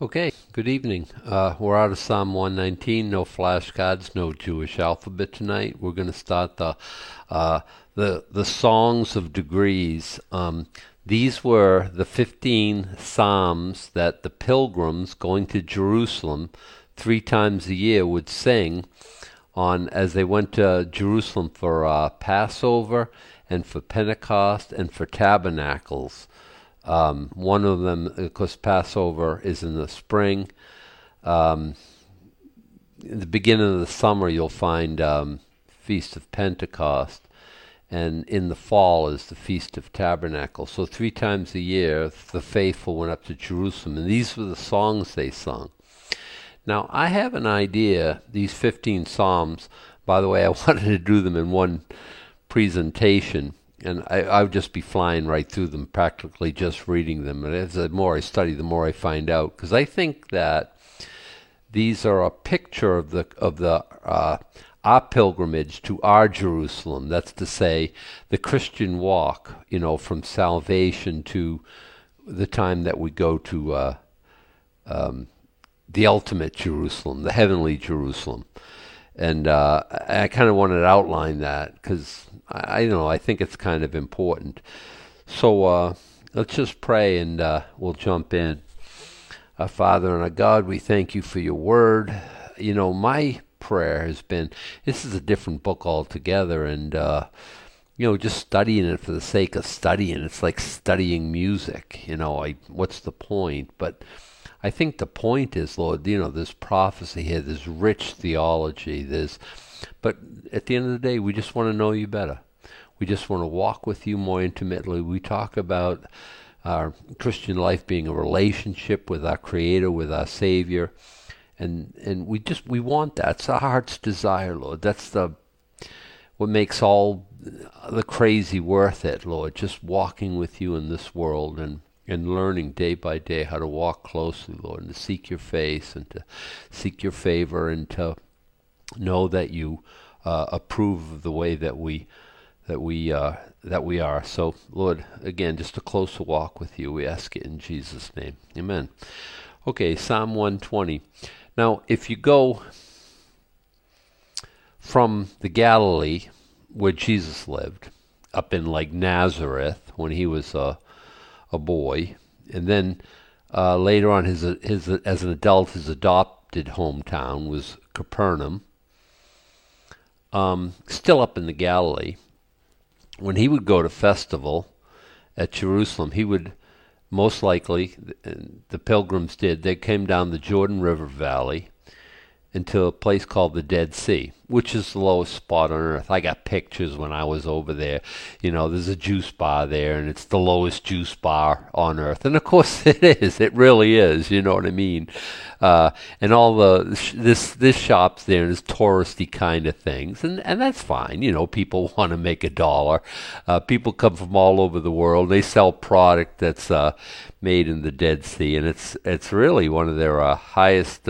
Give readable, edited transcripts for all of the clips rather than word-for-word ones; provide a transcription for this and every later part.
Okay, good evening. We're out of Psalm 119. No flashcards, no Jewish alphabet tonight. We're going to start the songs of degrees. These were the 15 psalms that the pilgrims going to Jerusalem 3 times a year would sing on as they went to Jerusalem for Passover and for Pentecost and for Tabernacles. One of them, of course, Passover is in the spring. In the beginning of the summer, you'll find Feast of Pentecost, and in the fall is the Feast of Tabernacles. So 3 times a year, the faithful went up to Jerusalem, and these were the songs they sung. Now, I have an idea, these 15 psalms, by the way, I wanted to do them in one presentation, and I would just be flying right through them, practically just reading them. And as the more I study, the more I find out. Because I think that these are a picture of our pilgrimage to our Jerusalem. That's to say, the Christian walk, from salvation to the time that we go to the ultimate Jerusalem, the heavenly Jerusalem. And I kind of wanted to outline that because I think it's kind of important. So let's just pray and we'll jump in. Our Father and our God, we thank you for your word. My prayer has been, this is a different book altogether, and just studying it for the sake of studying, it's like studying music. What's the point? But I think the point is, Lord, there's prophecy here, there's rich theology, but at the end of the day, we just want to know you better. We just want to walk with you more intimately. We talk about our Christian life being a relationship with our Creator, with our Savior, and we want that. It's our heart's desire, Lord. That's what makes all the crazy worth it, Lord. Just walking with you in this world and learning day by day how to walk closely, Lord, and to seek your face and to seek your favor and to know that you approve of the way that we are. So, Lord, again, just a closer walk with you. We ask it in Jesus' name. Amen. Okay, Psalm 120. Now, if you go from the Galilee, where Jesus lived, up in like Nazareth when he was a boy, and then later on, his as an adult, his adopted hometown was Capernaum. Still up in the Galilee. When he would go to festival at Jerusalem, he would most likely, the pilgrims did, they came down the Jordan River Valley into a place called the Dead Sea, which is the lowest spot on earth. I got pictures when I was over there. There's a juice bar there, and it's the lowest juice bar on earth. And of course it is. It really is. You know what I mean? And all this shop's there, and it's touristy kind of things, and that's fine. People want to make $1. People come from all over the world. They sell product that's made in the Dead Sea, and it's really one of their highest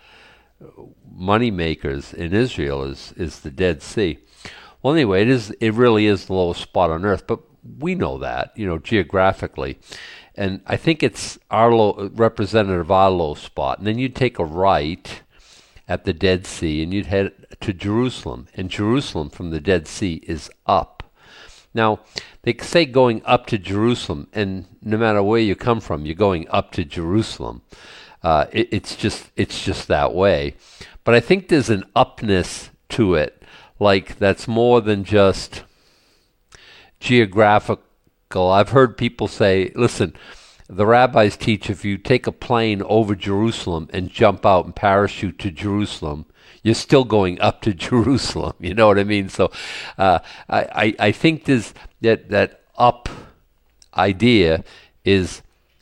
money makers in Israel is the Dead Sea. Well, anyway, it really is the lowest spot on earth, but we know that, geographically. And I think it's our representative of our low spot. And then you'd take a right at the Dead Sea and you'd head to Jerusalem. And Jerusalem from the Dead Sea is up. Now, they say going up to Jerusalem, and no matter where you come from, you're going up to Jerusalem. It's just that way. But I think there's an upness to it, like that's more than just geographical. I've heard people say, listen, the rabbis teach if you take a plane over Jerusalem and jump out and parachute to Jerusalem, you're still going up to Jerusalem. You know what I mean? So I think there's that up idea is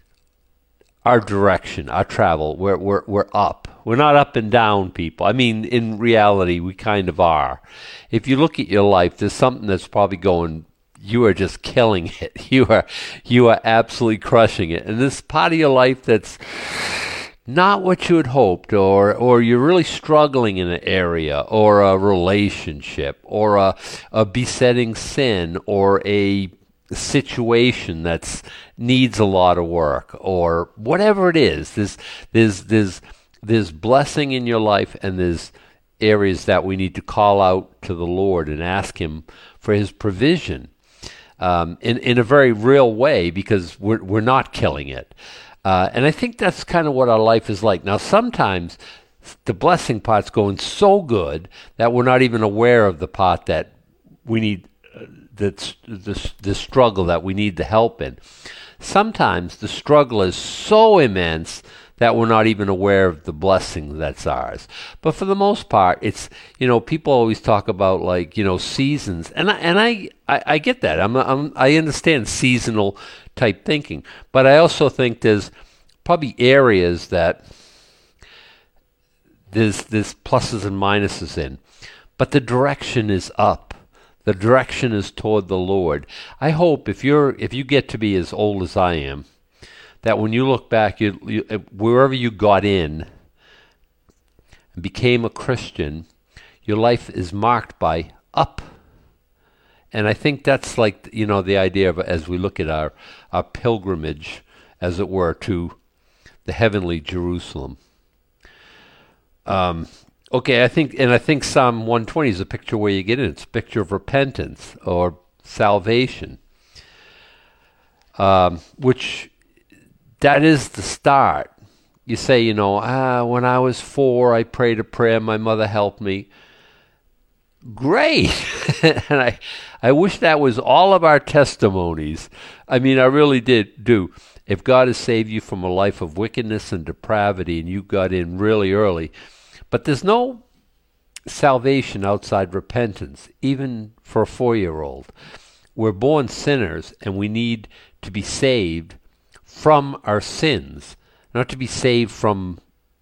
our direction, our travel. We're up. We're not up and down, people. I mean, in reality, we kind of are. If you look at your life, there's something that's probably going, you are just killing it. You are absolutely crushing it. And this part of your life that's not what you had hoped, or you're really struggling in an area, or a relationship, or a besetting sin, or a situation that's needs a lot of work, or whatever it is. There's blessing in your life, and there's areas that we need to call out to the Lord and ask Him for His provision in a very real way, because we're not killing it. And I think that's kind of what our life is like. Now, sometimes the blessing part's going so good that we're not even aware of the part that we need, that's the struggle that we need the help in. Sometimes the struggle is so immense that we're not even aware of the blessing that's ours. But for the most part, it's, people always talk about, like, seasons, and I get that. I understand seasonal type thinking, but I also think there's probably areas that there's pluses and minuses in, but the direction is up. The direction is toward the Lord. I hope if you get to be as old as I am, that when you look back, you wherever you got in and became a Christian, your life is marked by up. And I think that's like, the idea of, as we look at our pilgrimage, as it were, to the heavenly Jerusalem. Okay, I think Psalm 120 is a picture where you get in. It's a picture of repentance or salvation, which that is the start. You say, when I was 4, I prayed a prayer, my mother helped me. Great! And I wish that was all of our testimonies. I mean, I really do. If God has saved you from a life of wickedness and depravity, and you got in really early, but there's no salvation outside repentance, even for a 4-year-old. We're born sinners, and we need to be saved from our sins, not to be saved from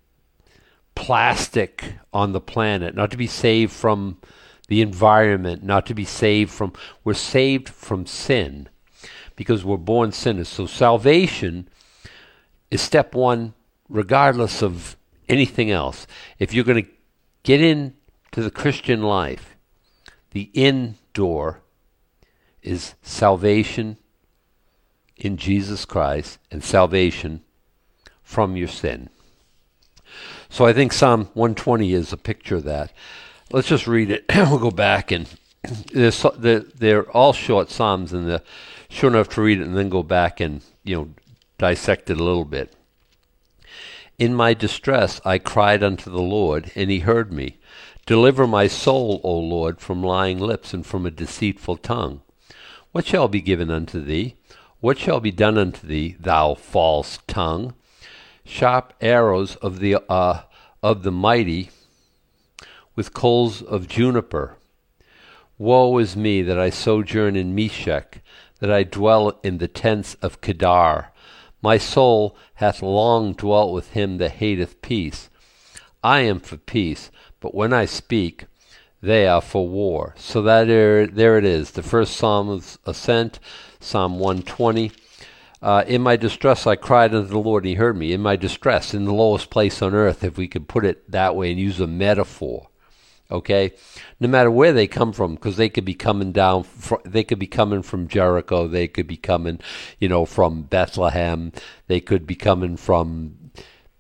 plastic on the planet, not to be saved from the environment, not to be saved from... We're saved from sin because we're born sinners. So salvation is step one, regardless of anything else. If you're going to get into the Christian life, the in door is salvation in Jesus Christ and salvation from your sin. So I think Psalm 120 is a picture of that. Let's just read it. We'll go back, and they're all short psalms, and they're short enough to read it and then go back and dissect it a little bit. In my distress I cried unto the Lord, and He heard me. Deliver my soul, O Lord, from lying lips and from a deceitful tongue. What shall be given unto thee? What shall be done unto thee, thou false tongue? Sharp arrows of the mighty, with coals of juniper. Woe is me that I sojourn in Meshech, that I dwell in the tents of Kedar. My soul hath long dwelt with him that hateth peace. I am for peace, but when I speak, they are for war. So that there it is, the first Psalm of Ascent, Psalm 120. In my distress I cried unto the Lord, and He heard me. In my distress, in the lowest place on earth, if we could put it that way and use a metaphor. Okay, no matter where they come from, because they could be coming down. They could be coming from Jericho. They could be coming, from Bethlehem. They could be coming from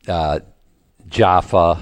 Jaffa.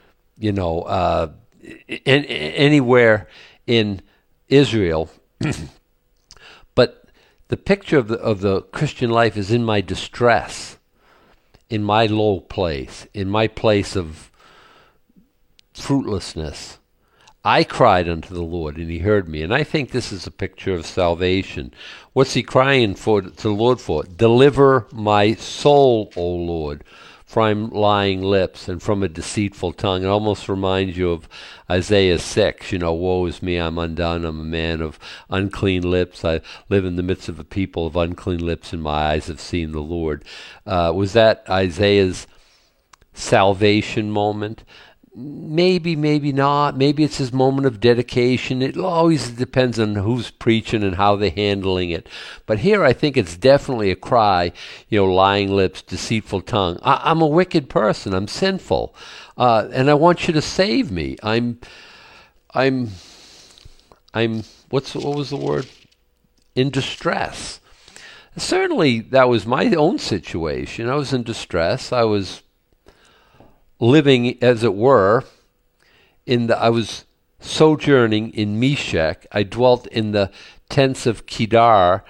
Anywhere in Israel. But the picture of the Christian life is in my distress, in my low place, in my place of fruitlessness. I cried unto the Lord, and He heard me. And I think this is a picture of salvation. What's He crying to the Lord for? Deliver my soul, O Lord, from lying lips and from a deceitful tongue. It almost reminds you of Isaiah 6. Woe is me, I'm undone. I'm a man of unclean lips. I live in the midst of a people of unclean lips, and my eyes have seen the Lord. Was that Isaiah's salvation moment? Maybe, maybe not. Maybe it's his moment of dedication. It always depends on who's preaching and how they're handling it. But here I think it's definitely a cry, lying lips, deceitful tongue. I'm a wicked person. I'm sinful. And I want you to save me. What was the word? in distress. Certainly, that was my own situation. I was in distress. I was living, as it were, I was sojourning in Meshech. I dwelt in the tents of Kedar.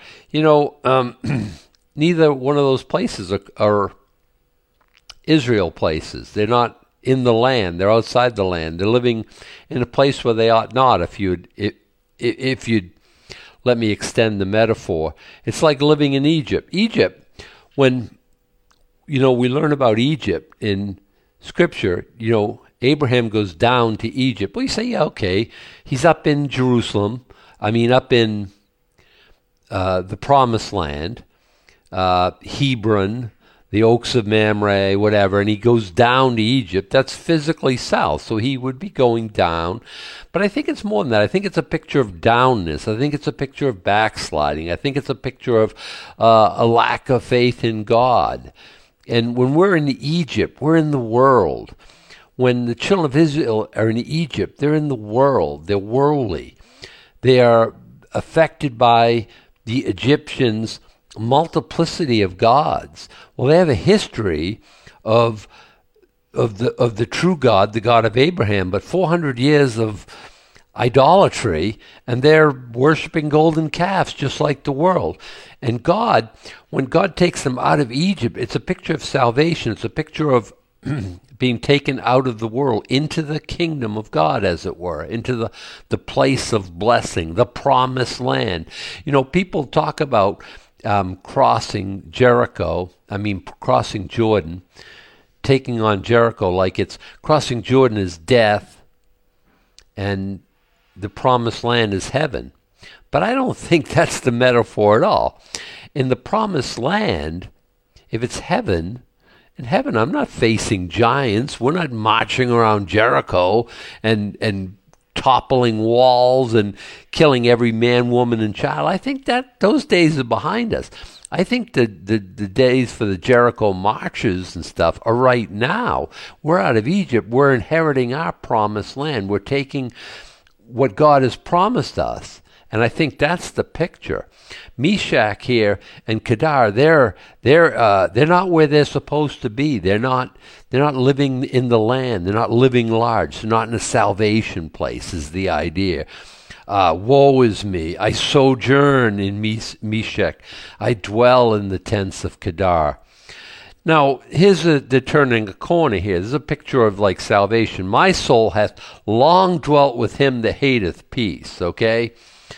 Neither one of those places are Israel places. They're not in the land. They're outside the land. They're living in a place where they ought not. If you'd let me extend the metaphor, it's like living in Egypt. Egypt, when we learn about Egypt in Scripture, Abraham goes down to Egypt. Well, you say, yeah, okay, he's up in Jerusalem. Up in the Promised Land, Hebron, the Oaks of Mamre, whatever, and he goes down to Egypt. That's physically south, so he would be going down. But I think it's more than that. I think it's a picture of downness. I think it's a picture of backsliding. I think it's a picture of a lack of faith in God. And when we're in Egypt, we're in the world. When the children of Israel are in Egypt, they're in the world. They're worldly. They are affected by the Egyptians' multiplicity of gods. Well, they have a history of the true God, the God of Abraham, but 400 years of idolatry, and they're worshiping golden calves just like the world. And God, when God takes them out of Egypt, it's a picture of salvation. It's a picture of being taken out of the world into the kingdom of God, as it were, into the place of blessing, the promised land. People talk about crossing Jordan, taking on Jericho, like it's crossing Jordan is death and the promised land is heaven. But I don't think that's the metaphor at all. In the promised land, if it's heaven, in heaven I'm not facing giants. We're not marching around Jericho and toppling walls and killing every man, woman, and child. I think that those days are behind us. I think the days for the Jericho marches and stuff are right now. We're out of Egypt. We're inheriting our promised land. We're taking what God has promised us. And I think that's the picture. Meshach here and Kedar, they're not where they're supposed to be. They're not living in the land. They're not living large. They're not in a salvation place, is the idea. Woe is me. I sojourn in Meshach. I dwell in the tents of Kedar. Now, they're turning a corner here. This is a picture of like salvation. My soul hath long dwelt with him that hateth peace, okay?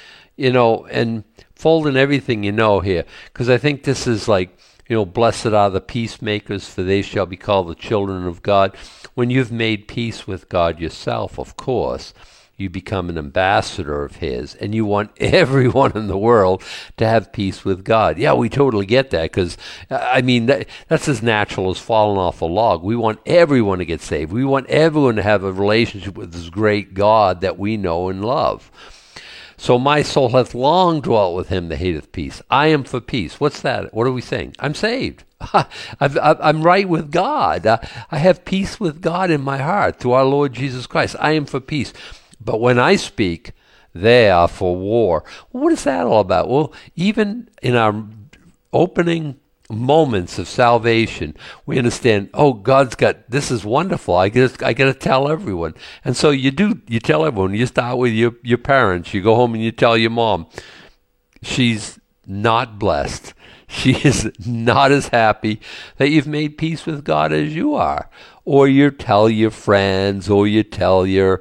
And folding everything here, because I think this is like, blessed are the peacemakers, for they shall be called the children of God. When you've made peace with God yourself, of course, you become an ambassador of his, and you want everyone in the world to have peace with God. Yeah, we totally get that, because, that's as natural as falling off a log. We want everyone to get saved. We want everyone to have a relationship with this great God that we know and love. So my soul hath long dwelt with him that hateth peace. I am for peace. What's that? What are we saying? I'm saved. I'm right with God. I have peace with God in my heart through our Lord Jesus Christ. I am for peace. But when I speak, they are for war. What is that all about? Well, even in our opening moments of salvation, we understand, this is wonderful. I got to tell everyone. And so you tell everyone. You start with your parents. You go home and you tell your mom, she's not blessed. She is not as happy that you've made peace with God as you are. Or you tell your friends, or you tell your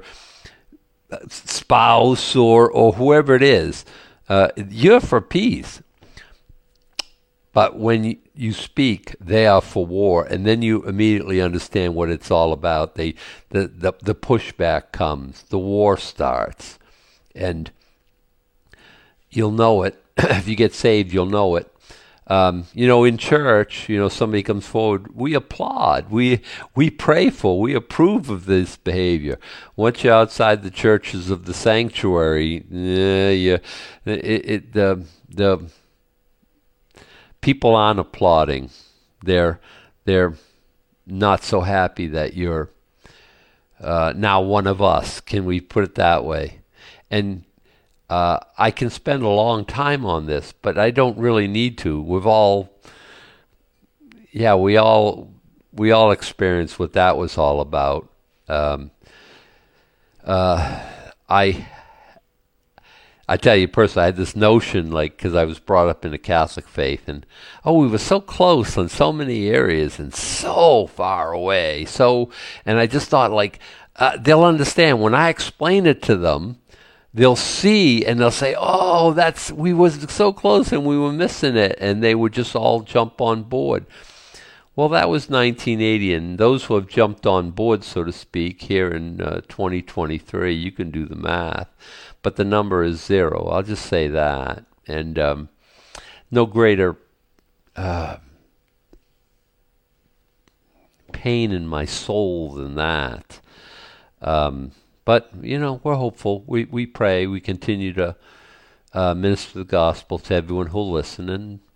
spouse, or whoever it is, you're for peace. But when you speak, they are for war, and then you immediately understand what it's all about. The pushback comes, the war starts, and you'll know it. If you get saved, you'll know it. In church, somebody comes forward, we applaud, we pray for, we approve of this behavior. Once you're outside the churches of the sanctuary, the people aren't applauding. They're not so happy that you're now one of us. Can we put it that way? And I can spend a long time on this, but I don't really need to. We all experienced what that was all about. I tell you personally, I had this notion, like, because I was brought up in the Catholic faith, and we were so close in so many areas and so far away. And I just thought, like, they'll understand when I explain it to them. They'll see and they'll say, "Oh, we was so close and we were missing it," and they would just all jump on board. Well, that was 1980, and those who have jumped on board, so to speak, here in 2023, you can do the math, but the number is 0. I'll just say that, and no greater pain in my soul than that. But, we're hopeful. We pray. We continue to minister the gospel to everyone who'll listen.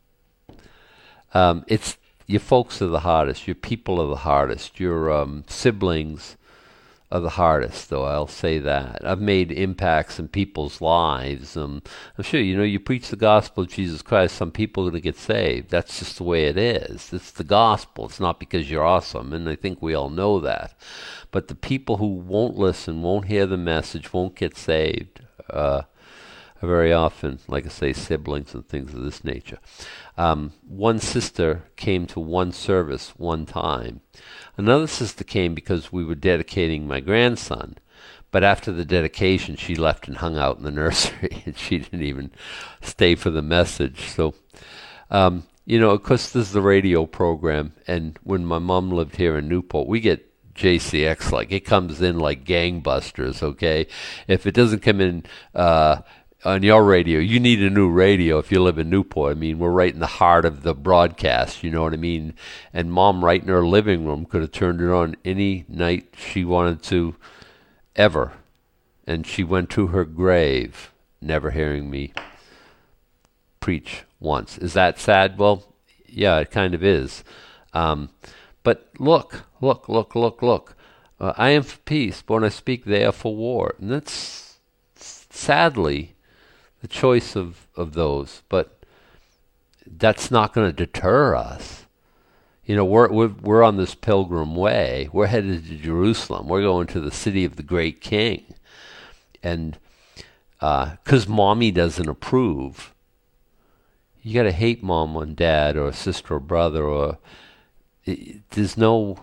And it's your folks are the hardest. Your people are the hardest. Your siblings are the hardest, though, I'll say that. I've made impacts in people's lives. I'm sure, you preach the gospel of Jesus Christ, some people are going to get saved. That's just the way it is. It's the gospel. It's not because you're awesome, and I think we all know that. But the people who won't listen, won't hear the message, won't get saved, are very often, like I say, siblings and things of this nature. One sister came to one service one time. Another sister came because we were dedicating my grandson. But after the dedication, she left and hung out in the nursery, and she didn't even stay for the message. So, of course, there's the radio program, and when my mom lived here in Newport, we get JCX, like, it comes in like gangbusters, okay? If it doesn't come in on your radio, you need a new radio if you live in Newport. I mean, we're right in the heart of the broadcast, you know what I mean? And Mom, right in her living room, could have turned it on any night she wanted to, ever. And she went to her grave, never hearing me preach once. Is that sad? Well, yeah, it kind of is. But look. I am for peace, but when I speak, they are for war. And that's sadly the choice of those. But that's not going to deter us. We're on this pilgrim way. We're headed to Jerusalem. We're going to the city of the great King. And because Mommy doesn't approve, you got to hate Mom and Dad or sister or brother or... There's no,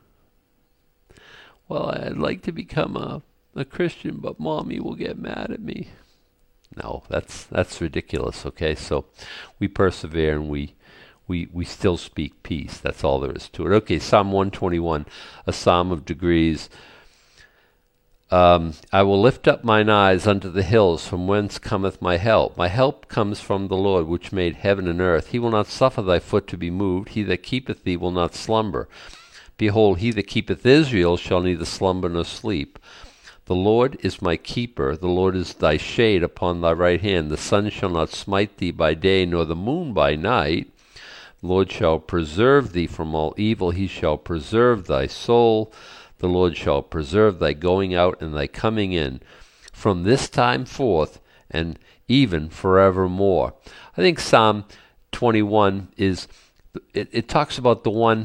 well, I'd like to become a Christian, but Mommy will get mad at me. No, that's ridiculous, okay? So we persevere and we still speak peace. That's all there is to it. Okay, Psalm 121, a psalm of degrees. I will lift up mine eyes unto the hills, from whence cometh my help. My help comes from the Lord, which made heaven and earth. He will not suffer thy foot to be moved. He that keepeth thee will not slumber. Behold, he that keepeth Israel shall neither slumber nor sleep. The Lord is my keeper. The Lord is thy shade upon thy right hand. The sun shall not smite thee by day, nor the moon by night. The Lord shall preserve thee from all evil. He shall preserve thy soul. The Lord shall preserve thy going out and thy coming in from this time forth and even forevermore. I think Psalm 21 is, it talks about the one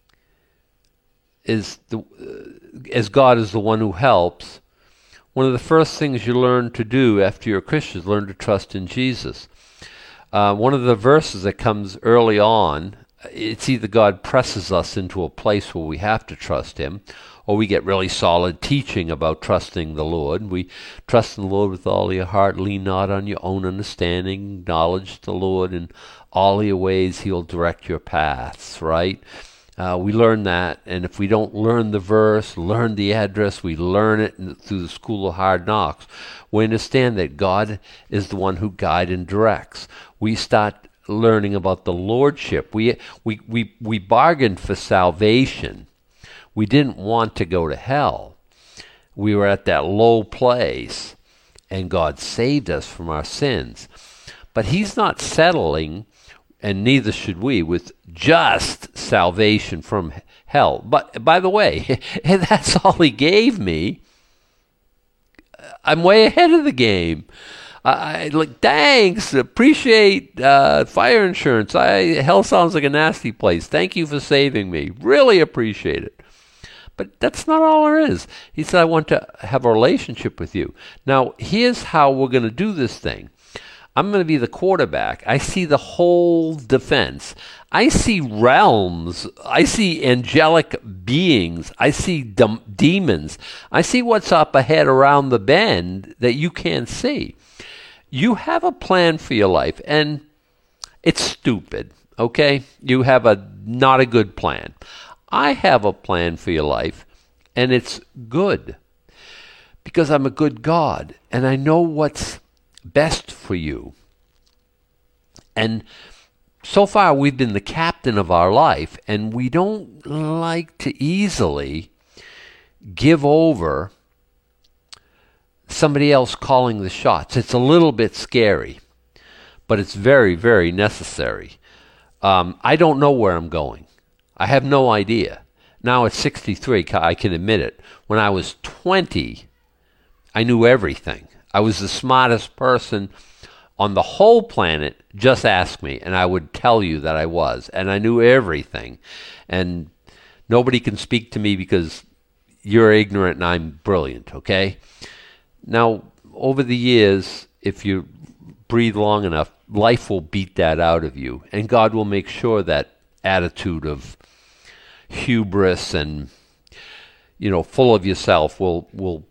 is as God is the one who helps. One of the first things you learn to do after you're a Christian is learn to trust in Jesus. One of the verses that comes early on, it's either God presses us into a place where we have to trust him, or we get really solid teaching about trusting the Lord. We trust in the Lord with all your heart, lean not on your own understanding, acknowledge the Lord in all your ways, he'll direct your paths, right? We learn that, and if we don't learn the verse, learn the address, we learn it through the school of hard knocks. We understand that God is the one who guides and directs. We start learning about the Lordship. We bargained for salvation. We didn't want to go to hell. We were at that low place, and God saved us from our sins. But he's not settling, and neither should we, with just salvation from hell. But by the way, that's all he gave me. I'm way ahead of the game. I like, thanks, appreciate fire insurance. Hell sounds like a nasty place. Thank you for saving me. Really appreciate it. But that's not all there is. He said, I want to have a relationship with you. Now, here's how we're going to do this thing. I'm going to be the quarterback. I see the whole defense. I see realms. I see angelic beings. I see demons. I see what's up ahead around the bend that you can't see. You have a plan for your life, and it's stupid, okay? You have not a good plan. I have a plan for your life, and it's good because I'm a good God, and I know what's best for you. And so far, we've been the captain of our life, and we don't like to easily give over somebody else calling the shots. It's a little bit scary, but it's very, very necessary. I don't know where I'm going. I have no idea. Now at 63, I can admit it. When I was 20, I knew everything. I was the smartest person on the whole planet. Just ask me, and I would tell you that I was. And I knew everything. And nobody can speak to me because you're ignorant and I'm brilliant, okay? Now, over the years, if you breathe long enough, life will beat that out of you. And God will make sure that attitude of hubris and, full of yourself will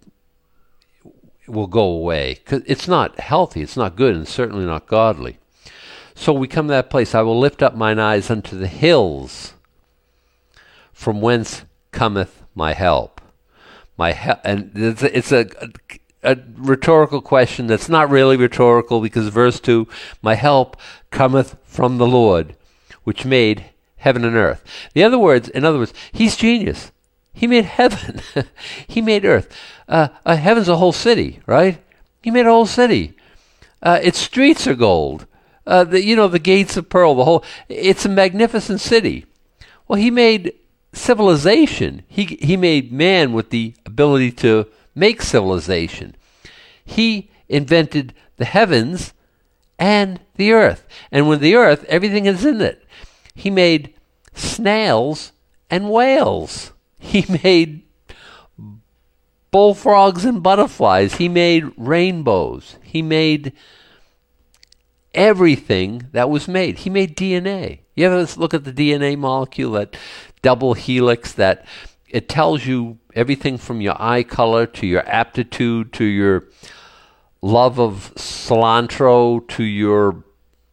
go away. 'Cause it's not healthy, it's not good, and certainly not godly. So we come to that place. I will lift up mine eyes unto the hills, from whence cometh my help. And it's a rhetorical question that's not really rhetorical, because verse 2, my help cometh from the Lord, which made heaven and earth. In other words, he's genius. He made heaven. He made earth. Heaven's a whole city, right? He made a whole city. Its streets are gold. The gates of pearl. It's a magnificent city. Well, he made civilization. He made man with the ability to make civilization. He invented the heavens and the earth. And with the earth, everything is in it. He made snails and whales. He made bullfrogs and butterflies. He made rainbows. He made everything that was made. He made DNA. You ever look at the DNA molecule, that double helix, that it tells you everything from your eye color to your aptitude to your love of cilantro to your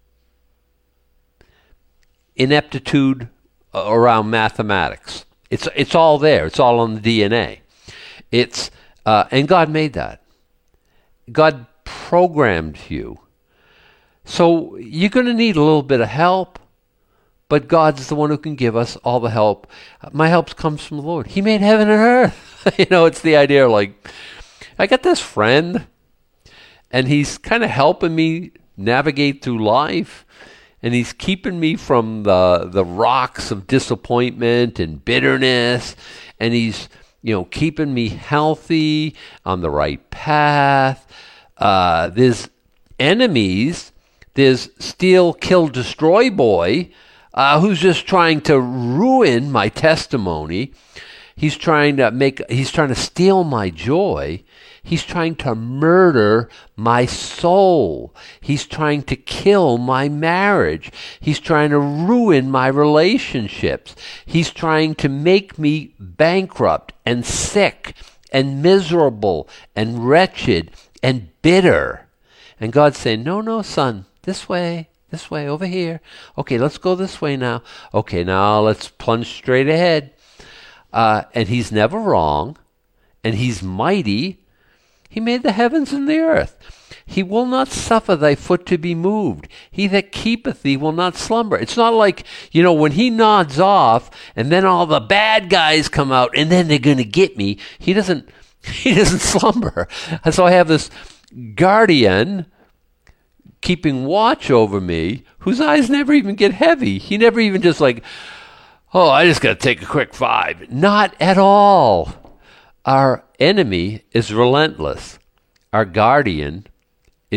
ineptitude around mathematics. It's all there. It's all on the DNA. And God made that. God programmed you. So you're going to need a little bit of help, but God's the one who can give us all the help. My help comes from the Lord. He made heaven and earth. It's the idea like, I got this friend, and he's kind of helping me navigate through life. And he's keeping me from the rocks of disappointment and bitterness. And he's, keeping me healthy on the right path. There's enemies. There's steal, kill, destroy boy who's just trying to ruin my testimony. He's trying to steal my joy. He's trying to murder my soul. He's trying to kill my marriage. He's trying to ruin my relationships. He's trying to make me bankrupt and sick and miserable and wretched and bitter. And God's saying, no, son, this way, over here. Okay, let's go this way now. Okay, now let's plunge straight ahead. And he's never wrong, and he's mighty. He made the heavens and the earth. He will not suffer thy foot to be moved. He that keepeth thee will not slumber. It's not like, when he nods off and then all the bad guys come out and then they're going to get me. He doesn't slumber. And so I have this guardian keeping watch over me whose eyes never even get heavy. He never even just like, I just got to take a quick 5. Not at all. Our enemy is relentless. Our guardian is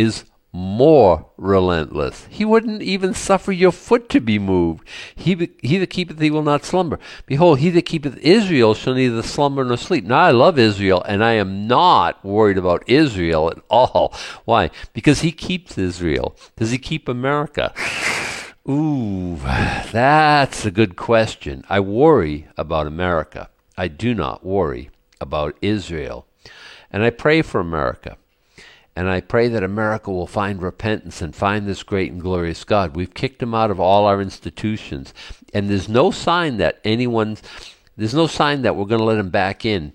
more relentless. He wouldn't even suffer your foot to be moved. He that keepeth thee will not slumber. Behold, he that keepeth Israel shall neither slumber nor sleep. Now, I love Israel, and I am not worried about Israel at all. Why? Because he keeps Israel. Does he keep America? Ooh, that's a good question. I worry about America. I do not worry about Israel. And I pray for America. And I pray that America will find repentance and find this great and glorious God. We've kicked him out of all our institutions. And there's no sign that there's no sign that we're going to let him back in.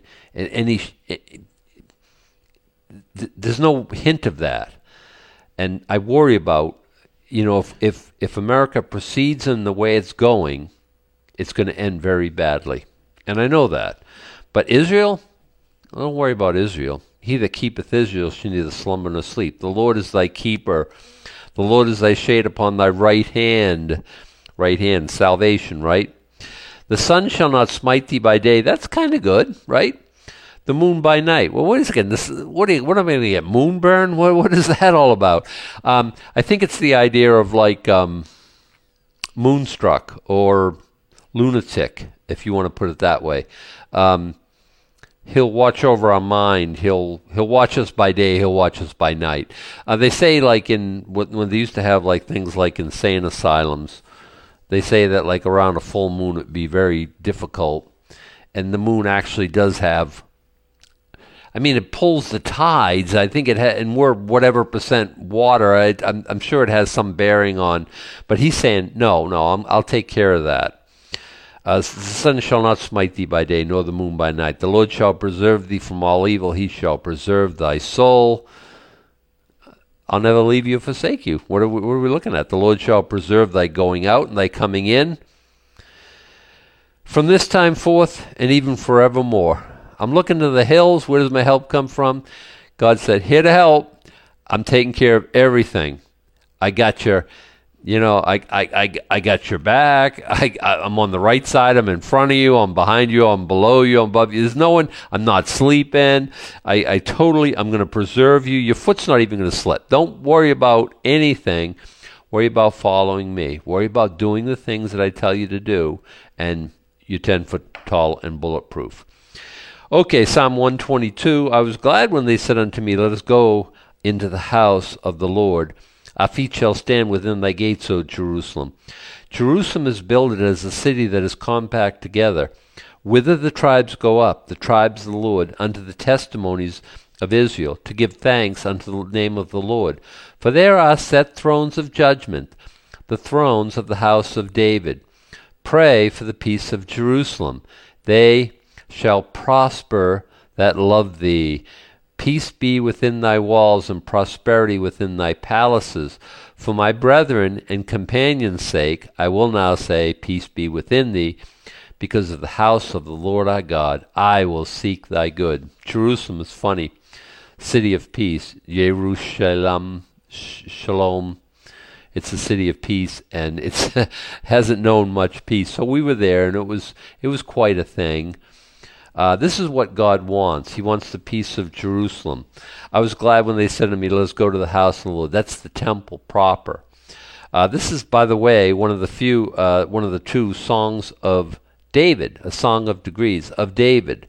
There's no hint of that. And I worry about, if America proceeds in the way it's going, it's going to end very badly. And I know that. But Israel, don't worry about Israel. He that keepeth Israel shall neither slumber nor sleep. The Lord is thy keeper. The Lord is thy shade upon thy right hand. Right hand, salvation, right? The sun shall not smite thee by day. That's kind of good, right? The moon by night. Well, what is it again? What am I going to get? Moonburn? What is that all about? I think it's the idea of like moonstruck or lunatic, if you want to put it that way. He'll watch over our mind. He'll watch us by day. He'll watch us by night. They say like when they used to have like things like insane asylums, they say that like around a full moon it'd be very difficult, and the moon actually does have. I mean, it pulls the tides. I think and we're whatever percent water. I'm sure it has some bearing on. But he's saying no. I'll take care of that. The sun shall not smite thee by day, nor the moon by night. The Lord shall preserve thee from all evil. He shall preserve thy soul. I'll never leave you or forsake you. What are we looking at? The Lord shall preserve thy going out and thy coming in from this time forth and even forevermore. I'm looking to the hills. Where does my help come from? God said, here to help. I'm taking care of everything. I got your... I got your back. I'm on the right side. I'm in front of you. I'm behind you. I'm below you. I'm above you. There's no one. I'm not sleeping. I'm going to preserve you. Your foot's not even going to slip. Don't worry about anything. Worry about following me. Worry about doing the things that I tell you to do. And you're 10 foot tall and bulletproof. Okay, Psalm 122. I was glad when they said unto me, let us go into the house of the Lord. Our feet shall stand within thy gates, O Jerusalem. Jerusalem is builded as a city that is compact together. Whither the tribes go up, the tribes of the Lord, unto the testimonies of Israel, to give thanks unto the name of the Lord. For there are set thrones of judgment, the thrones of the house of David. Pray for the peace of Jerusalem. They shall prosper that love thee. Peace be within thy walls, and prosperity within thy palaces. For my brethren and companions' sake, I will now say, peace be within thee. Because of the house of the Lord our God, I will seek thy good. Jerusalem is funny. City of peace. Jerusalem, shalom. It's a city of peace, and it hasn't known much peace. So we were there, and it was quite a thing. This is what God wants. He wants the peace of Jerusalem. I was glad when they said to me, let's go to the house of the Lord. That's the temple proper. This is, by the way, one of the two songs of David, a song of degrees of David.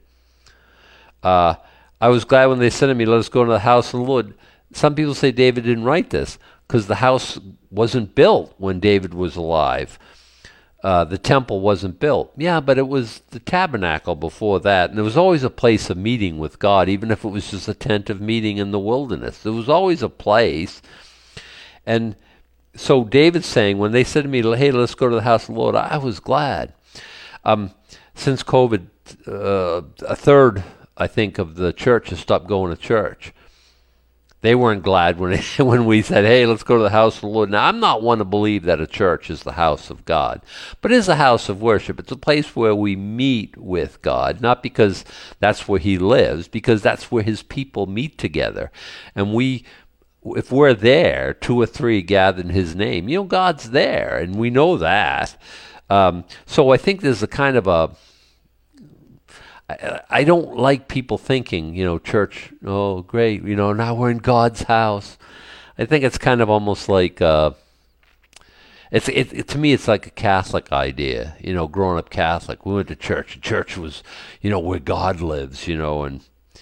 I was glad when they said to me, let us go to the house of the Lord. Some people say David didn't write this because the house wasn't built when David was alive. The temple wasn't built. Yeah, but it was the tabernacle before that. And there was always a place of meeting with God, even if it was just a tent of meeting in the wilderness. There was always a place. And so David's saying, when they said to me, hey, let's go to the house of the Lord, I was glad. Since COVID, a third, I think, of the church has stopped going to church. They weren't glad when we said, hey, let's go to the house of the Lord. Now, I'm not one to believe that a church is the house of God, but it is a house of worship. It's a place where we meet with God, not because that's where he lives, because that's where his people meet together. And if we're there, 2 or 3 gathered in his name, God's there, and we know that. So I think there's a kind of I don't like people thinking, church, oh, great, now we're in God's house. I think it's kind of almost like to me it's like a Catholic idea. Growing up Catholic, we went to church. And church was, where God lives. And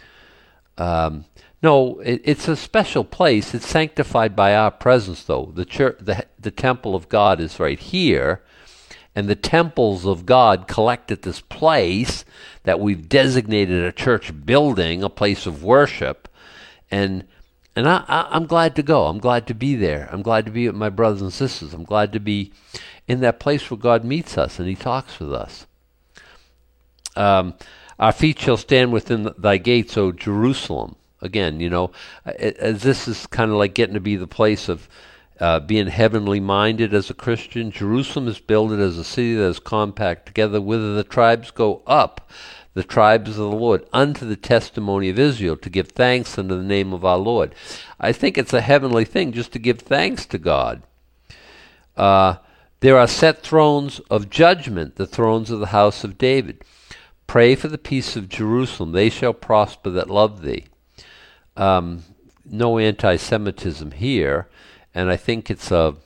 no, it's a special place. It's sanctified by our presence, though. The church, the temple of God is right here, and the temples of God collect at this place that we've designated a church building, a place of worship, and I'm glad to go. I'm glad to be there. I'm glad to be with my brothers and sisters. I'm glad to be in that place where God meets us and He talks with us. Our feet shall stand within thy gates, O Jerusalem. Again, as this is kind of like getting to be the place of being heavenly minded as a Christian. Jerusalem is builded as a city that is compact together, whither the tribes go up, the tribes of the Lord, unto the testimony of Israel, to give thanks unto the name of our Lord. I think it's a heavenly thing just to give thanks to God. There are set thrones of judgment, the thrones of the house of David. Pray for the peace of Jerusalem. They shall prosper that love thee. No anti-Semitism here, and I think it's a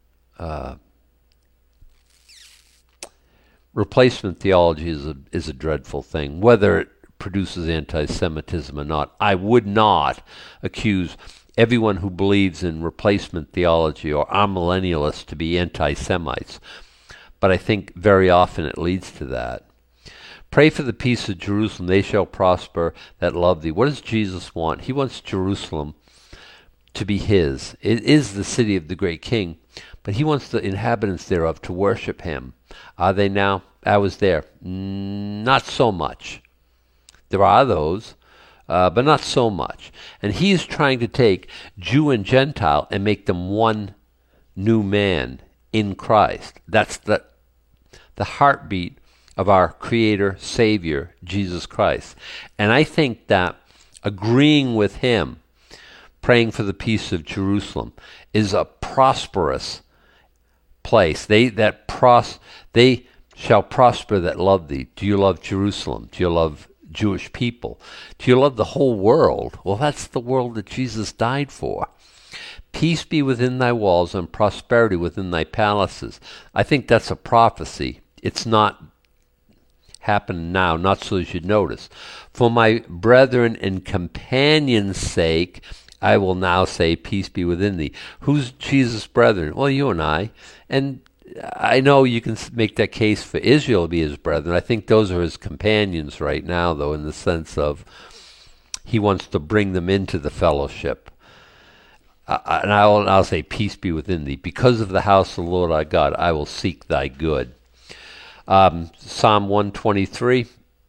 replacement theology is a dreadful thing. Whether it produces anti-Semitism or not, I would not accuse everyone who believes in replacement theology or amillennialists to be anti-Semites, but I think very often it leads to that. Pray for the peace of Jerusalem, they shall prosper that love thee. What does Jesus want? He wants Jerusalem to be His. It is the city of the great King, but He wants the inhabitants thereof to worship Him. Are they now? I was there. Not so much. There are those, but not so much. And He is trying to take Jew and Gentile and make them one new man in Christ. That's the heartbeat of our Creator, Savior, Jesus Christ. And I think that agreeing with Him, praying for the peace of Jerusalem, is a prosperous place. They shall prosper that love thee. Do you love Jerusalem? Do you love Jewish people? Do you love the whole world? Well, that's the world that Jesus died for. Peace be within thy walls and prosperity within thy palaces. I think that's a prophecy. It's not happened now, not so you should notice. For my brethren and companions' sake, I will now say, peace be within thee. Who's Jesus' brethren? Well, you and I. And I know you can make that case for Israel to be His brethren. I think those are His companions right now, though, in the sense of He wants to bring them into the fellowship. And I'll say, peace be within thee. Because of the house of the Lord our God, I will seek thy good. Psalm 123.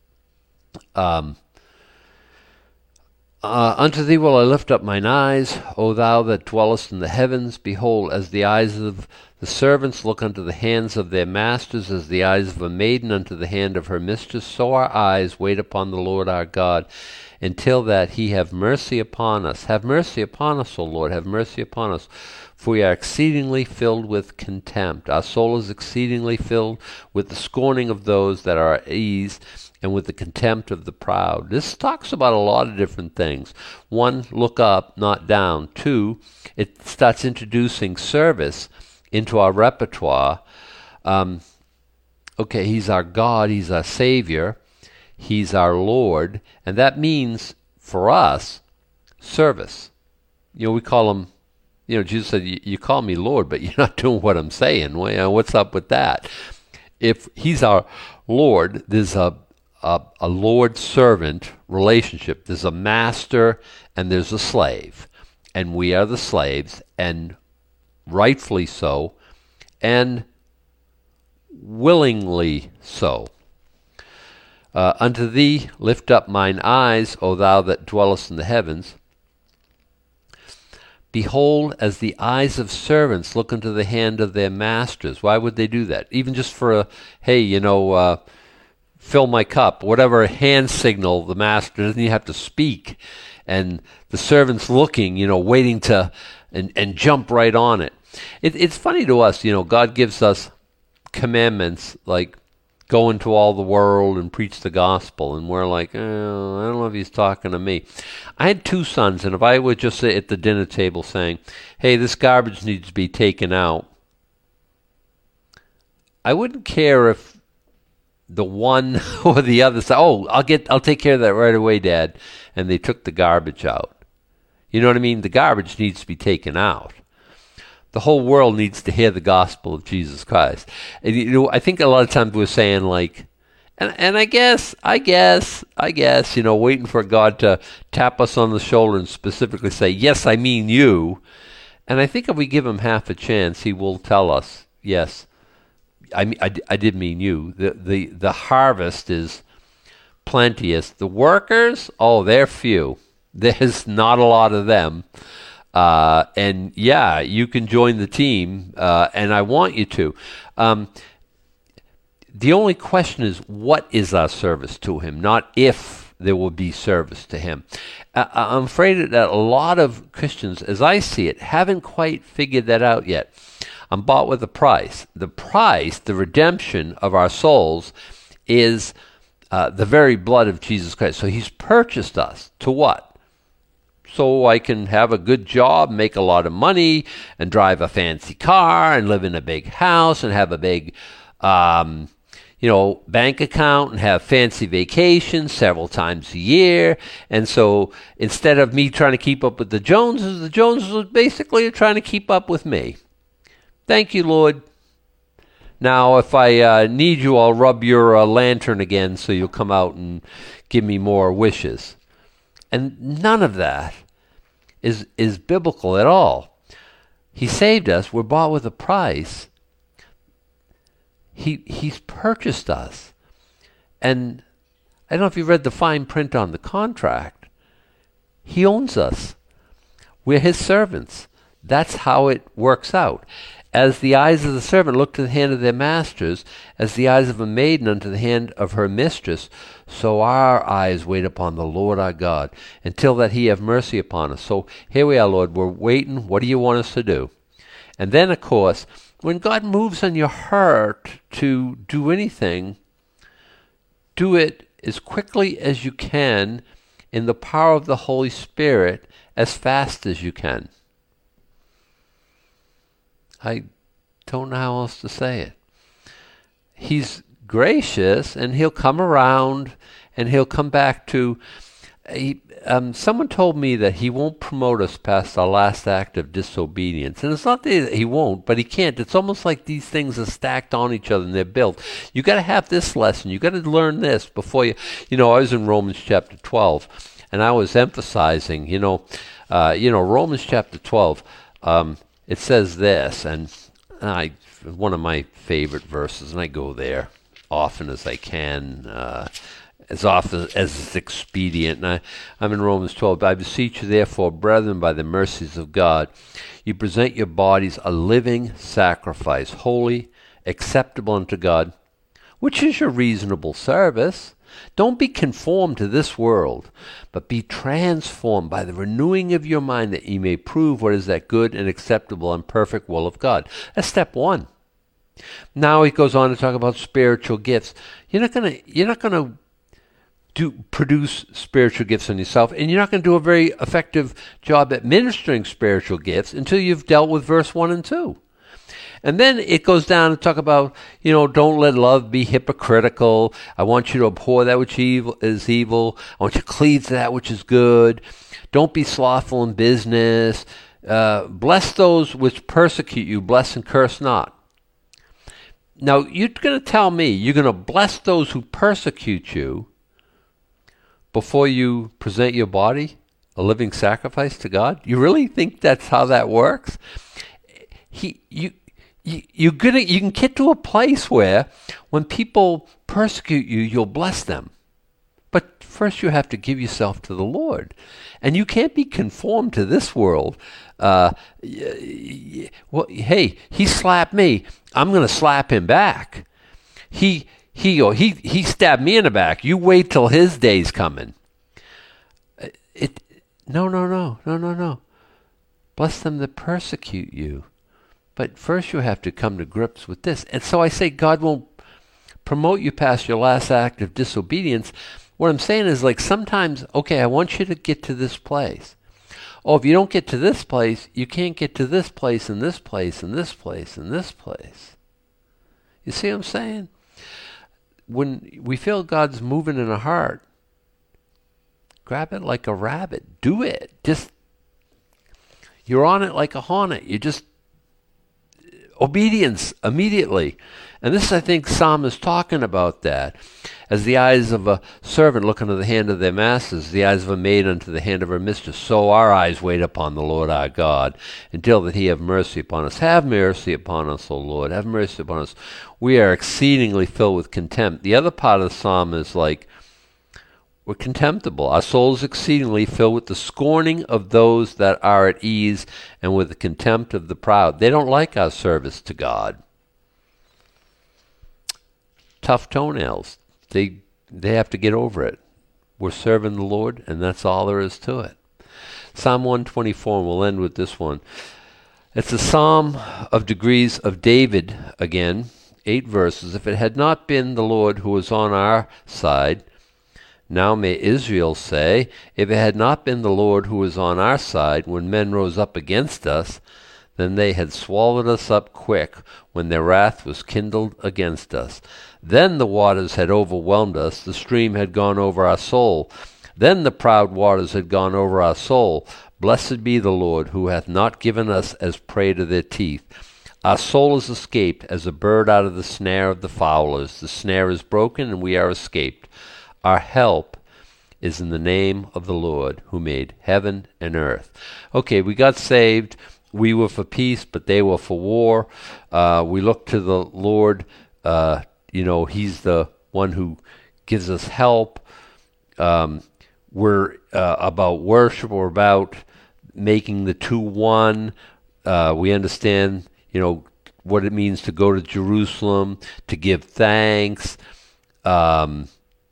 Unto thee will I lift up mine eyes, O thou that dwellest in the heavens. Behold, as the eyes of the servants look unto the hands of their masters, as the eyes of a maiden unto the hand of her mistress, so our eyes wait upon the Lord our God, until that He have mercy upon us. Have mercy upon us, O Lord, have mercy upon us. For we are exceedingly filled with contempt. Our soul is exceedingly filled with the scorning of those that are at ease, and with the contempt of the proud. This talks about a lot of different things. One, look up, not down. Two, it starts introducing service into our repertoire. Okay, He's our God, He's our Savior, He's our Lord, and that means, for us, service. We call Him, Jesus said, you call me Lord, but you're not doing what I'm saying. Well, what's up with that? If He's our Lord, there's a Lord-servant relationship. There's a master and there's a slave. And we are the slaves, and rightfully so, and willingly so. Unto thee lift up mine eyes, O thou that dwellest in the heavens. Behold, as the eyes of servants look unto the hand of their masters. Why would they do that? Even just for fill my cup, whatever hand signal the master, doesn't he have to speak? And the servant's looking, waiting to, and jump right on it. It's funny to us, God gives us commandments like go into all the world and preach the gospel. And we're like, oh, I don't know if he's talking to me. I had 2 sons, and if I were just at the dinner table saying, hey, this garbage needs to be taken out, I wouldn't care if the one or the other said, oh, I'll take care of that right away, Dad. And they took the garbage out. You know what I mean? The garbage needs to be taken out. The whole world needs to hear the gospel of Jesus Christ. And, I think a lot of times we're saying like, and I guess, waiting for God to tap us on the shoulder and specifically say, yes, I mean you. And I think if we give him half a chance, he will tell us, yes, I did mean you. The harvest is plenteous. The workers, they're few. There's not a lot of them. And yeah, you can join the team, and I want you to. The only question is, what is our service to him, not if there will be service to him. I'm afraid that a lot of Christians, as I see it, haven't quite figured that out yet. I'm bought with a price. The price, the redemption of our souls, is the very blood of Jesus Christ. So he's purchased us to what? So I can have a good job, make a lot of money, and drive a fancy car, and live in a big house, and have a big, bank account, and have fancy vacations several times a year. And so instead of me trying to keep up with the Joneses basically are trying to keep up with me. Thank you, Lord. Now, if I need you, I'll rub your lantern again so you'll come out and give me more wishes. And none of that is biblical at all. He saved us. We're bought with a price. He's purchased us. And I don't know if you read the fine print on the contract. He owns us. We're his servants. That's how it works out. As the eyes of the servant look to the hand of their masters, as the eyes of a maiden unto the hand of her mistress, so our eyes wait upon the Lord our God, until that he have mercy upon us. So here we are, Lord, we're waiting. What do you want us to do? And then, of course, when God moves on your heart to do anything, do it as quickly as you can in the power of the Holy Spirit, as fast as you can. I don't know how else to say it. He's gracious, and he'll come around, and he'll come back to... someone told me that he won't promote us past our last act of disobedience. And it's not that he won't, but he can't. It's almost like these things are stacked on each other and they're built. You got to have this lesson. You got to learn this before you... I was in Romans chapter 12, and I was emphasizing, Romans chapter 12... it says this, and one of my favorite verses, and I go there often as I can, as often as it's expedient. And I'm in Romans 12. I beseech you, therefore, brethren, by the mercies of God, you present your bodies a living sacrifice, holy, acceptable unto God, which is your reasonable service. Don't be conformed to this world, but be transformed by the renewing of your mind, that ye may prove what is that good and acceptable and perfect will of God. That's step one. Now he goes on to talk about spiritual gifts. You're not gonna produce spiritual gifts on yourself, and you're not going to do a very effective job at ministering spiritual gifts until you've dealt with verse 1 and 2. And then it goes down to talk about, don't let love be hypocritical. I want you to abhor that which is evil. I want you to cleave to that which is good. Don't be slothful in business. Bless those which persecute you. Bless and curse not. Now, you're going to tell me you're going to bless those who persecute you before you present your body a living sacrifice to God? You really think that's how that works? You can get to a place where when people persecute you, you'll bless them. But first you have to give yourself to the Lord. And you can't be conformed to this world. Hey, he slapped me. I'm going to slap him back. He stabbed me in the back. You wait till his day's coming. No. Bless them that persecute you. But first you have to come to grips with this. And so I say God won't promote you past your last act of disobedience. What I'm saying is, like, sometimes, okay, I want you to get to this place. Oh, if you don't get to this place, you can't get to this place and this place and this place and this place. You see what I'm saying? When we feel God's moving in a heart, grab it like a rabbit. Do it. You're on it like a hornet. You just, obedience immediately. And this, I think, Psalm is talking about that. As the eyes of a servant look unto the hand of their masters, the eyes of a maid unto the hand of her mistress, so our eyes wait upon the Lord our God, until that he have mercy upon us. Have mercy upon us, O Lord. Have mercy upon us. We are exceedingly filled with contempt. The other part of the psalm is like, we're contemptible. Our soul is exceedingly filled with the scorning of those that are at ease and with the contempt of the proud. They don't like our service to God. Tough toenails. They have to get over it. We're serving the Lord, and that's all there is to it. Psalm 124, and we'll end with this one. It's a psalm of degrees of David again, 8 verses. If it had not been the Lord who was on our side, now may Israel say, if it had not been the Lord who was on our side when men rose up against us, then they had swallowed us up quick when their wrath was kindled against us. Then the waters had overwhelmed us, the stream had gone over our soul. Then the proud waters had gone over our soul. Blessed be the Lord, who hath not given us as prey to their teeth. Our soul is escaped as a bird out of the snare of the fowlers. The snare is broken, and we are escaped. Our help is in the name of the Lord, who made heaven and earth. Okay, we got saved. We were for peace, but they were for war. We look to the Lord. He's the one who gives us help. We're about worship. We're about making the two one. We understand, what it means to go to Jerusalem, to give thanks. Praying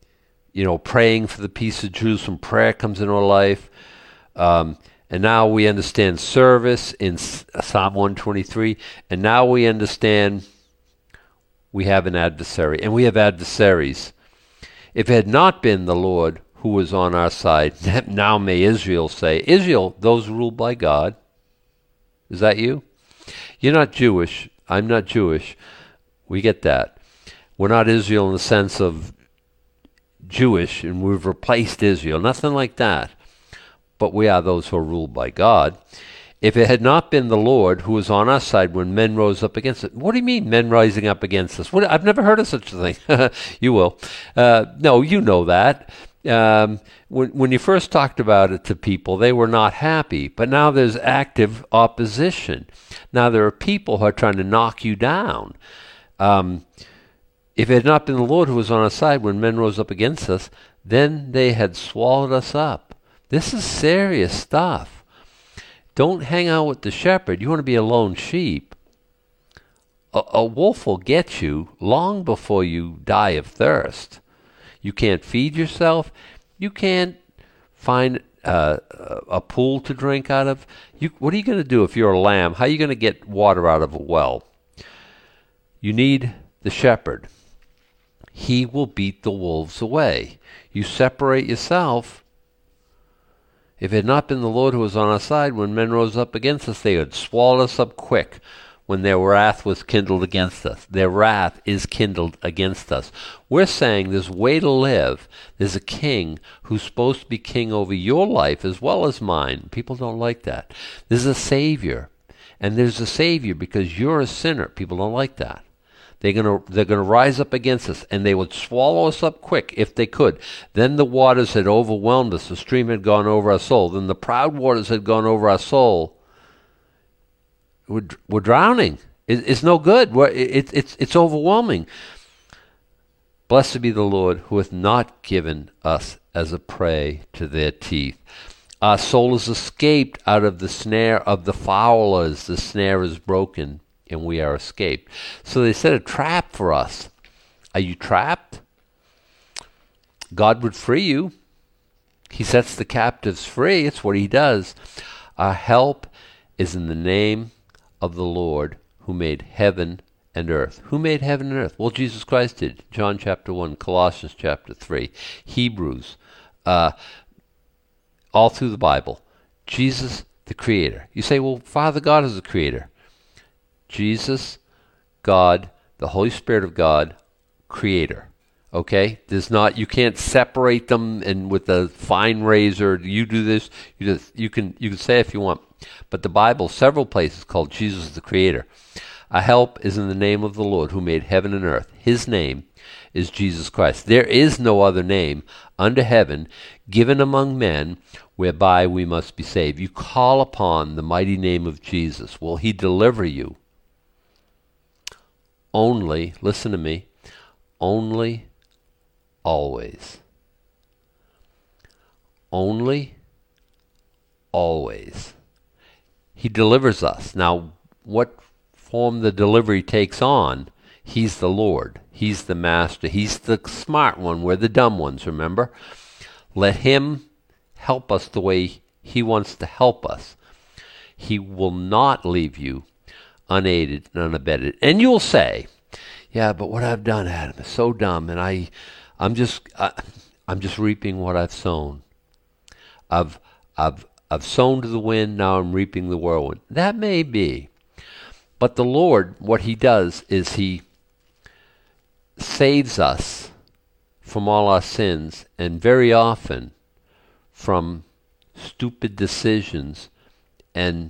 for the peace of Jerusalem. Prayer comes into our life. And now we understand service in Psalm 123. And now we understand we have an adversary. And we have adversaries. If it had not been the Lord who was on our side, now may Israel say. Israel, those ruled by God. Is that you? You're not Jewish. I'm not Jewish. We get that. We're not Israel in the sense of Jewish, and we've replaced Israel. Nothing like that. But we are those who are ruled by God. If it had not been the Lord who was on our side when men rose up against us. What do you mean, men rising up against us? I've never heard of such a thing. You will. No, you know that. When you first talked about it to people, they were not happy. But now there's active opposition. Now there are people who are trying to knock you down. If it had not been the Lord who was on our side when men rose up against us, then they had swallowed us up. This is serious stuff. Don't hang out with the shepherd. You want to be a lone sheep. A wolf will get you long before you die of thirst. You can't feed yourself. You can't find a pool to drink out of. What are you going to do if you're a lamb? How are you going to get water out of a well? You need the shepherd. He will beat the wolves away. You separate yourself. If it had not been the Lord who was on our side, when men rose up against us, they had swallowed us up quick when their wrath was kindled against us. Their wrath is kindled against us. We're saying there's a way to live. There's a king who's supposed to be king over your life as well as mine. People don't like that. There's a Savior. And there's a Savior because you're a sinner. People don't like that. They're gonna rise up against us, and they would swallow us up quick if they could. Then the waters had overwhelmed us. The stream had gone over our soul. Then the proud waters had gone over our soul. We're drowning. It's no good. It's overwhelming. Blessed be the Lord who hath not given us as a prey to their teeth. Our soul is escaped out of the snare of the fowlers. The snare is broken, and we are escaped. So they set a trap for us. Are you trapped? God would free you. He sets the captives free. It's what he does. Our help is in the name of the Lord who made heaven and earth. Who made heaven and earth? Well, Jesus Christ did. John chapter 1, Colossians chapter 3, Hebrews, all through the Bible. Jesus, the Creator. You say, well, Father God is the Creator. Jesus, God, the Holy Spirit of God, Creator. Okay? You can't separate them and with a fine razor, you do this, you can say if you want. But the Bible, several places called Jesus the Creator. Our help is in the name of the Lord who made heaven and earth. His name is Jesus Christ. There is no other name under heaven given among men whereby we must be saved. You call upon the mighty name of Jesus. Will he deliver you? Only, listen to me, only, always. Only, always. He delivers us. Now, what form the delivery takes on, he's the Lord. He's the master. He's the smart one. We're the dumb ones, remember? Let him help us the way he wants to help us. He will not leave you unaided and unabetted. And you'll say, yeah, but what I've done, Adam, is so dumb, and I'm just reaping what I've sown. I've sown to the wind, now I'm reaping the whirlwind. That may be. But the Lord, what he does is he saves us from all our sins, and very often from stupid decisions and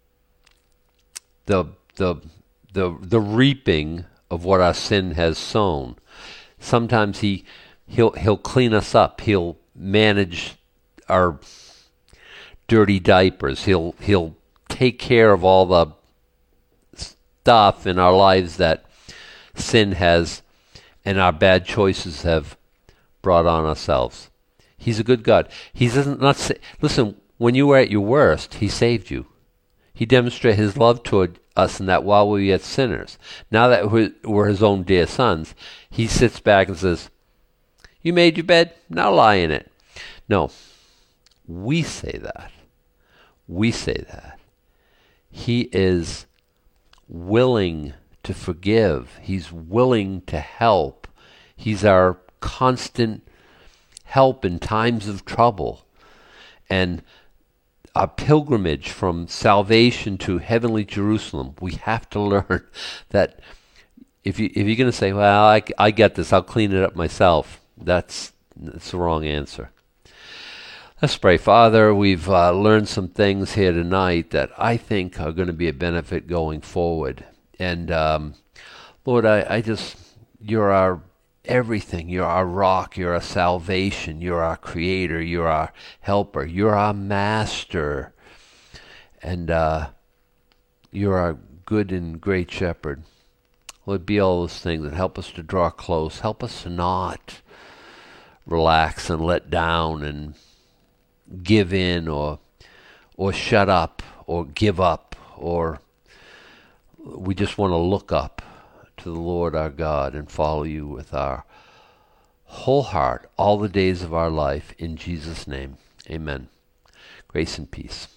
the reaping of what our sin has sown. Sometimes he'll clean us up. He'll manage our dirty diapers. He'll take care of all the stuff in our lives that sin has and our bad choices have brought on ourselves. He's a good God. He doesn't not say, listen, when you were at your worst, he saved you. He demonstrated his love toward us in that while we were yet sinners. Now that we're his own dear sons, he sits back and says, you made your bed, now lie in it. No, we say that. We say that. He is willing to forgive. He's willing to help. He's our constant help in times of trouble. And our pilgrimage from salvation to heavenly Jerusalem, we have to learn that if you're going to say, well, I get this, I'll clean it up myself, that's the wrong answer. Let's pray. Father, we've learned some things here tonight that I think are going to be a benefit going forward. And Lord, you're our everything. You're our rock. You're our salvation. You're our creator. You're our helper. You're our master. And you're our good and great shepherd. Lord, be all those things and help us to draw close. Help us to not relax and let down and give in or shut up or give up, or we just want to look up to the Lord our God and follow you with our whole heart all the days of our life. In Jesus' name, amen. Grace and peace.